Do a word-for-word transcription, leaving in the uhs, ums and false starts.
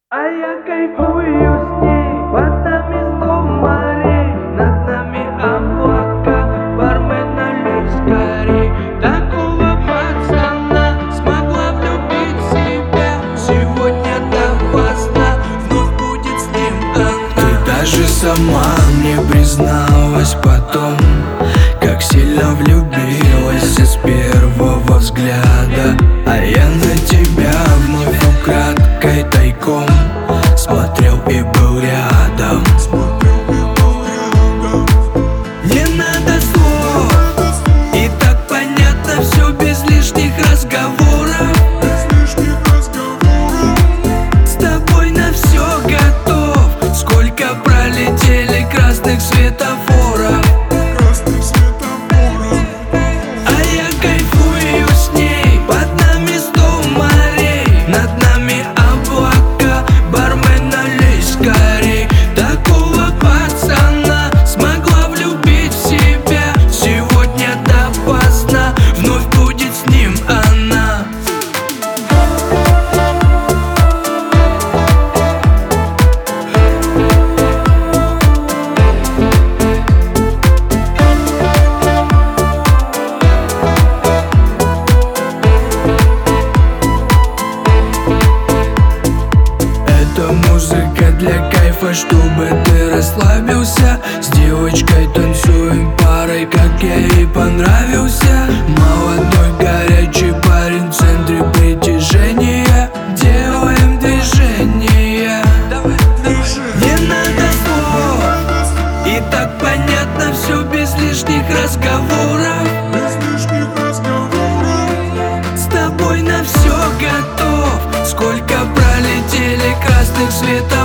А я кайфую с ней, под нами сто морей, над нами облака, бармен налей скорей. Такого пацана смогла влюбить в себя. Сегодня допоздна, вновь будет с ним она. Ты даже сама мне призналась потом, как сильно влюбилась с первого взгляда. А я на тебя вновь украдкой тайком смотрел и был рядом. Не надо слов, и так понятно все без лишних разговоров. С тобой на все готов. Сколько пролетели красных светофоров. А я кайфую с ней, под нами сто морей, над нами облака, бармен налей скорей. Такого пацана смогла влюбить в себя. Сегодня допоздна, вновь будет с ним она. Это музыка для кайфа, чтобы ты расслабился. С девочкой танцуем парой, как я ей понравился. Молодой горячий парень в центре притяжения. Делаем движение. Не надо слов, и так понятно все без лишних разговоров. С тобой на все готов. Сколько пролетели красных светов.